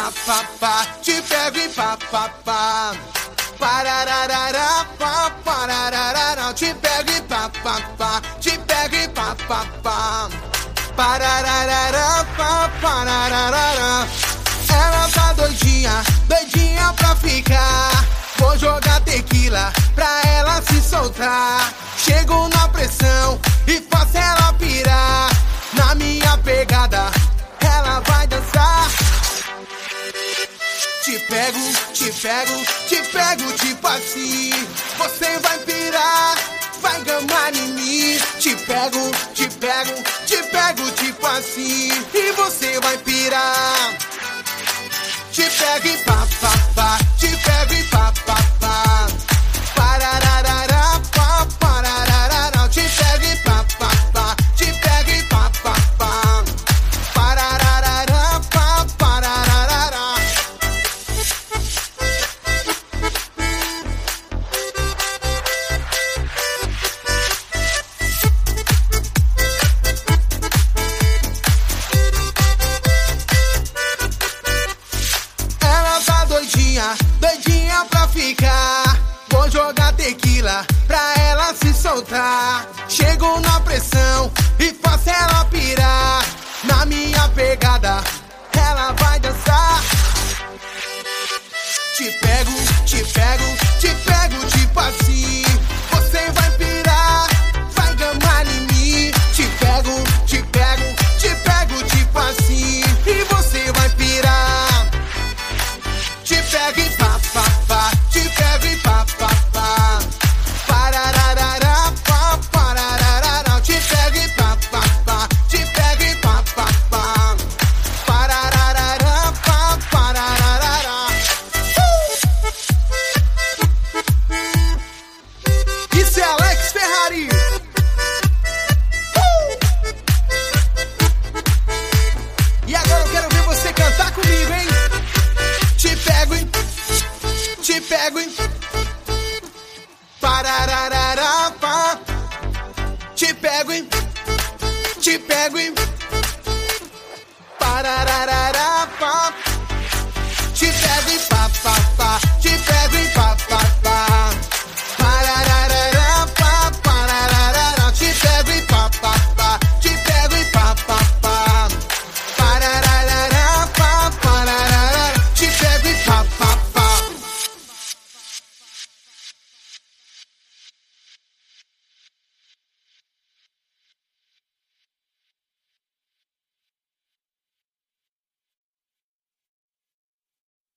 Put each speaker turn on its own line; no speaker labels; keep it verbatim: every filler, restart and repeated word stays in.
pá, pá, pá, te pego e pá, pá, pá. Parararará, pá, parararará, te pego e pá, pá, pá, te pego e pá, pá, pá. Parararará, pá, parararará. Ela tá doidinha, doidinha pra ficar. Vou jogar tequila pra ela se soltar. Chego na pressão e faço ela pirar. Na minha pegada, ela vai dançar. Te pego, te pego, te pego, tipo assim. Você vai pirar, vai gamar em mim. Te pego, te pego, te pego, tipo assim. E você vai pirar. Te pego e pá, pá, pá, te pego e pá, pá, pá. Parararará, pá, parararará, te pego e pá, pá, pá, te pego e pá, pá, pá. Parararará, pá, parararará. Ela tá doidinha, doidinha pra ficar. Vou jogar tequila pra ela se soltar. Chego na pressão e faço ela pirar. Na minha pegada, ela vai dançar. Te pego, te pego, te pego, tipo assim. Você vai pirar, vai gamar em mim. Te pego, te pego, te pego, tipo assim. E você vai pirar. Te pego e pá, pá, pá, te pego e pá, pá, pá. Parararará, pá, parararará, te pego e pá, pá, pá, te pego e pá, pá, pá. Parararará, pá, parararará. Uh! Isso é Alex Ferrari. Uh! E agora eu quero ver você cantar comigo, hein? Te pego e, te pego e, parararará, pá. Te pego e, te pego e, parararará.